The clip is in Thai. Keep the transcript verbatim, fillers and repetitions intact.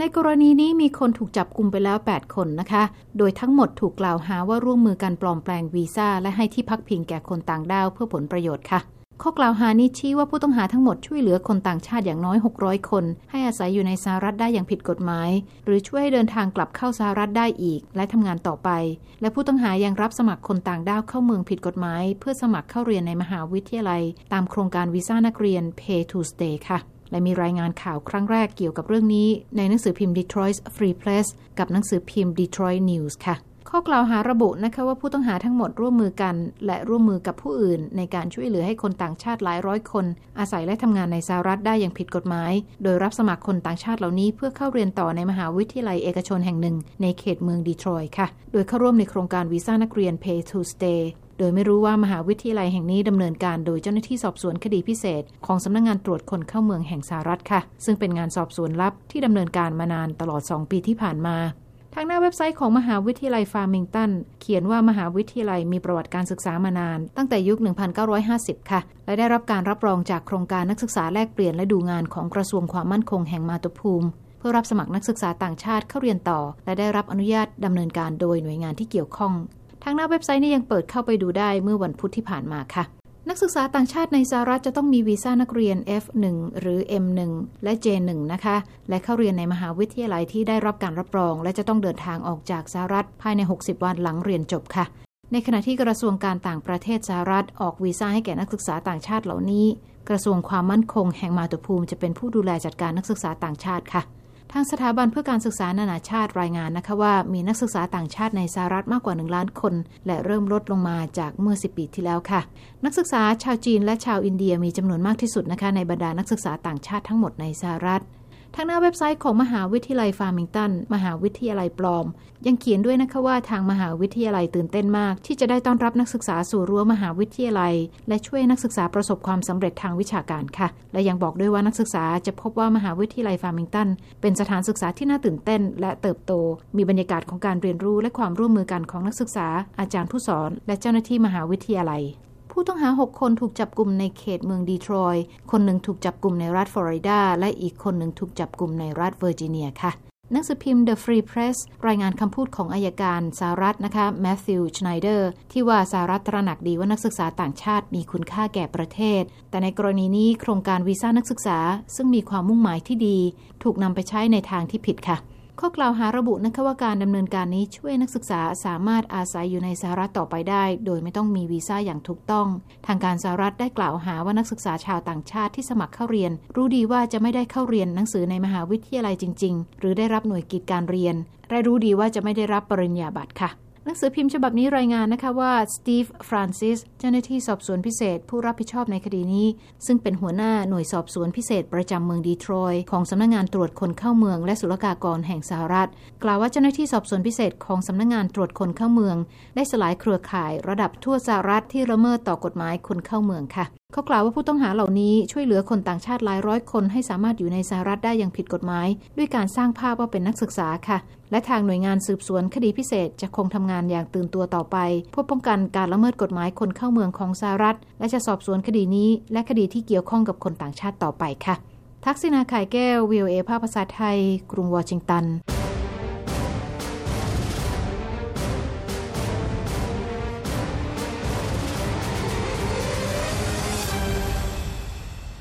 ในกรณีนี้มีคนถูกจับกุมไปแล้วแปดคนนะคะโดยทั้งหมดถูกกล่าวหาว่าร่วมมือกันปลอมแปลงวีซ่าและให้ที่พักพิงแก่คนต่างด้าวเพื่อผลประโยชน์ค่ะข้อกล่าวหานี้ชี้ว่าผู้ต้องหาทั้งหมดช่วยเหลือคนต่างชาติอย่างน้อยหกร้อยคนให้อาศัยอยู่ในสหรัฐได้อย่างผิดกฎหมายหรือช่วยให้เดินทางกลับเข้าสหรัฐได้อีกและทำงานต่อไปและผู้ต้องหายังรับสมัครคนต่างด้าวเข้าเมืองผิดกฎหมายเพื่อสมัครเข้าเรียนในมหาวิทยาลัยตามโครงการวีซ่านักเรียน Pay to Stay ค่ะและมีรายงานข่าวครั้งแรกเกี่ยวกับเรื่องนี้ในหนังสือพิมพ์ Detroit Free Press กับหนังสือพิมพ์ Detroit News ค่ะข้อกล่าวหาระบุนะคะว่าผู้ต้องหาทั้งหมดร่วมมือกันและร่วมมือกับผู้อื่นในการช่วยเหลือให้คนต่างชาติหลายร้อยคนอาศัยและทำงานในสหรัฐได้อย่างผิดกฎหมายโดยรับสมัครคนต่างชาติเหล่านี้เพื่อเข้าเรียนต่อในมหาวิทยาลัยเอกชนแห่งหนึ่งในเขตเมืองดีทรอยต์ค่ะโดยเข้าร่วมในโครงการวีซ่านักเรียน Pay to Stay โดยไม่รู้ว่ามหาวิทยาลัยแห่งนี้ดำเนินการโดยเจ้าหน้าที่สอบสวนคดีพิเศษของสำนักงานตรวจคนเข้าเมืองแห่งสหรัฐค่ะซึ่งเป็นงานสอบสวนลับที่ดำเนินการมานานตลอดสองปีที่ผ่านมาทางหน้าเว็บไซต์ของมหาวิทยาลัยฟาร์มิงตันเขียนว่ามหาวิทยาลัยมีประวัติการศึกษามานานตั้งแต่ยุค หนึ่งพันเก้าร้อยห้าสิบ ค่ะและได้รับการรับรองจากโครงการนักศึกษาแลกเปลี่ยนและดูงานของกระทรวงความมั่นคงแห่งมาตุภูมิเพื่อรับสมัครนักศึกษาต่างชาติเข้าเรียนต่อและได้รับอนุญาตดำเนินการโดยหน่วยงานที่เกี่ยวข้องทางหน้าเว็บไซต์นี้ยังเปิดเข้าไปดูได้เมื่อวันพุธที่ผ่านมาค่ะนักศึกษาต่างชาติในสหรัฐจะต้องมีวีซ่านักเรียน เอฟ หนึ่ง หรือ เอ็ม หนึ่ง และ เจ หนึ่ง นะคะและเข้าเรียนในมหาวิทยาลัยที่ได้รับการรับรองและจะต้องเดินทางออกจากสหรัฐภายในหกสิบวันหลังเรียนจบค่ะในขณะที่กระทรวงการต่างประเทศสหรัฐออกวีซ่าให้แก่นักศึกษาต่างชาติเหล่านี้กระทรวงความมั่นคงแห่งมาตุภูมิจะเป็นผู้ดูแลจัดการนักศึกษาต่างชาติค่ะทางสถาบันเพื่อการศึกษานานาชาติรายงานนะคะว่ามีนักศึกษาต่างชาติในสหรัฐมากกว่าหนึ่งล้านคนและเริ่มลดลงมาจากเมื่อสิบปีที่แล้วค่ะนักศึกษาชาวจีนและชาวอินเดียมีจำนวนมากที่สุดนะคะในบรรดานักศึกษาต่างชาติทั้งหมดในสหรัฐทางหน้าเว็บไซต์ของมหาวิทยาลัยฟาร์มิงตันมหาวิทยาลัยปลอมยังเขียนด้วยนะคะว่าทางมหาวิทยาลัยตื่นเต้นมากที่จะได้ต้อนรับนักศึกษาสู่รั้วมหาวิทยาลัยและช่วยนักศึกษาประสบความสำเร็จทางวิชาการค่ะและยังบอกด้วยว่านักศึกษาจะพบว่ามหาวิทยาลัยฟาร์มิงตันเป็นสถานศึกษาที่น่าตื่นเต้นและเติบโตมีบรรยากาศของการเรียนรู้และความร่วมมือกันของนักศึกษาอาจารย์ผู้สอนและเจ้าหน้าที่มหาวิทยาลัยผู้ต้องหาหกคนถูกจับกุมในเขตเมืองดีทรอยต์คนหนึ่งถูกจับกุมในรัฐฟลอริดาและอีกคนหนึ่งถูกจับกุมในรัฐเวอร์จิเนียค่ะหนังสือพิมพ์ The Free Press รายงานคำพูดของอัยการสหรัฐนะคะแมทธิว ชไนเดอร์ที่ว่าสหรัฐตระหนักดีว่านักศึกษาต่างชาติมีคุณค่าแก่ประเทศแต่ในกรณีนี้โครงการวีซ่านักศึกษาซึ่งมีความมุ่งหมายที่ดีถูกนำไปใช้ในทางที่ผิดค่ะข้อกล่าวหาระบุนะคะว่าการดำเนินการนี้ช่วยนักศึกษาสามารถอาศัยอยู่ในสหรัฐต่อไปได้โดยไม่ต้องมีวีซ่าอย่างถูกต้องทางการสหรัฐได้กล่าวหาว่านักศึกษาชาวต่างชาติที่สมัครเข้าเรียนรู้ดีว่าจะไม่ได้เข้าเรียนหนังสือในมหาวิทยาลัยจริงๆหรือได้รับหน่วยกิจการเรียนและรู้ดีว่าจะไม่ได้รับปริญญาบัตรค่ะหนังสือพิมพ์ฉบับนี้รายงานนะคะว่าสตีฟ ฟรานซิสเจ้าหน้าที่สอบสวนพิเศษผู้รับผิดชอบในคดีนี้ซึ่งเป็นหัวหน้าหน่วยสอบสวนพิเศษประจำเมืองดีทรอยต์ของสำนักงานตรวจคนเข้าเมืองและศุลกากรแห่งสหรัฐกล่าวว่าเจ้าหน้าที่สอบสวนพิเศษของสำนักงานตรวจคนเข้าเมืองได้สลายเครือข่ายระดับทั่วสหรัฐที่ละเมิดต่อกฎหมายคนเข้าเมืองค่ะเขากล่าวว่าผู้ต้องหาเหล่านี้ช่วยเหลือคนต่างชาติหลายร้อยคนให้สามารถอยู่ในสหรัฐได้อย่างผิดกฎหมายด้วยการสร้างภาพว่าเป็นนักศึกษาค่ะและทางหน่วยงานสืบสวนคดีพิเศษจะคงทำงานอย่างตื่นตัวต่อไปเพื่อป้องกันการละเมิดกฎหมายคนเข้าเมืองของสหรัฐและจะสอบสวนคดีนี้และคดีที่เกี่ยวข้องกับคนต่างชาติต่อไปค่ะทักษิณา ข่ายแก้ว วี โอ เอ ภาคภาษาไทยกรุงวอชิงตัน